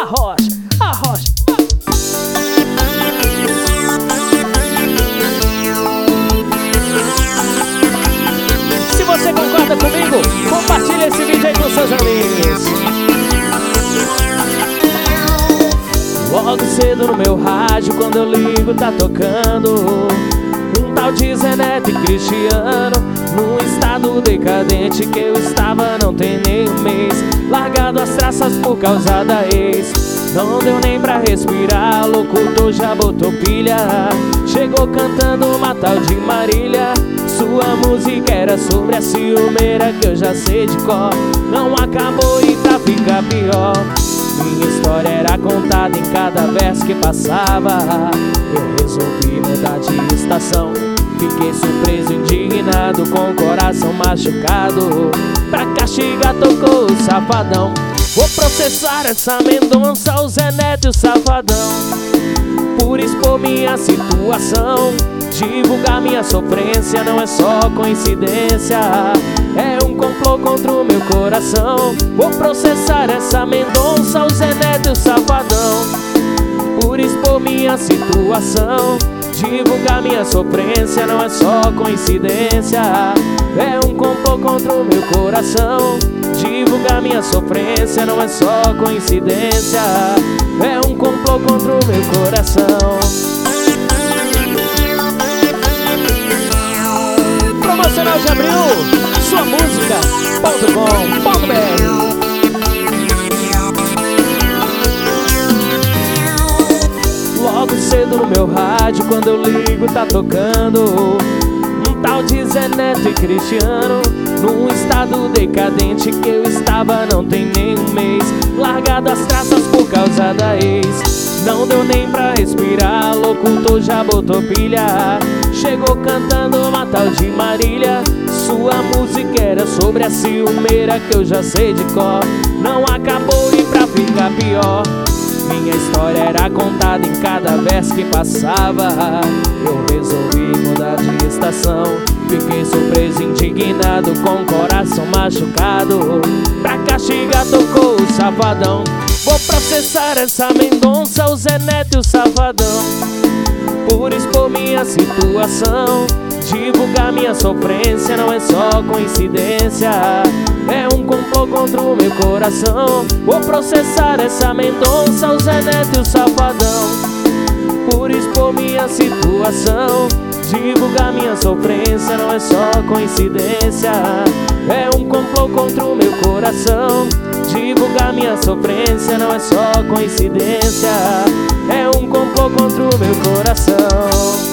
arrocha, arrocha. Se você concorda comigo, compartilha esse vídeo aí com seus amigos. Logo cedo no meu rádio, quando eu ligo tá tocando um tal de Zé Neto e Cristiano, num estado decadente que eu estava não tem nem um mês. Largado as traças por causa da ex, não deu nem pra respirar, locutor já botou pilha. Chegou cantando uma tal de Marília, sua música era sobre a ciumeira que eu já sei de cor. Não acabou e pra ficar pior, minha história era contada em cada verso que passava. Eu resolvi mudar de estação, fiquei surpreso, indignado, com o coração machucado. Pra castigar tocou o Safadão. Vou processar essa Mendonça, o Zé Neto e o Safadão, por expor minha situação. Divulgar minha sofrência não é só coincidência, é um complô contra o meu coração. Vou processar essa Mendonça, o Zé Neto e o Safadão, por expor minha situação. Divulgar minha sofrência não é só coincidência, é um complô contra o meu coração. Divulgar minha sofrência não é só coincidência, é um complô contra o meu coração. Promocional de abril, sua música.com.br. Logo cedo no meu rádio, quando eu ligo tá tocando um tal de Zé Neto e Cristiano, num estado decadente que eu estava não tem nem um mês. Largado as traças por causa da ex, não deu nem pra respirar, locutor já botou pilha. Chegou cantando uma tal de Marília, sua música era sobre a ciumeira que eu já sei de cor. Não acabou e pra ficar pior, minha história era contada em cada verso que passava. Eu resolvi mudar de estação, fiquei surpreso, indignado, com o coração machucado. Pra castigar tocou o Safadão. Vou processar essa Mendonça, o Zé Neto e o Safadão, por expor minha situação. Divulgar minha sofrência não é só coincidência, é um complô contra o meu coração. Vou processar essa Mendonça, o Zé Neto e o Safadão, por expor minha situação. Divulgar minha sofrência não é só coincidência, é um complô contra o meu coração. Divulgar minha sofrência não é só coincidência, é um complô contra o meu coração.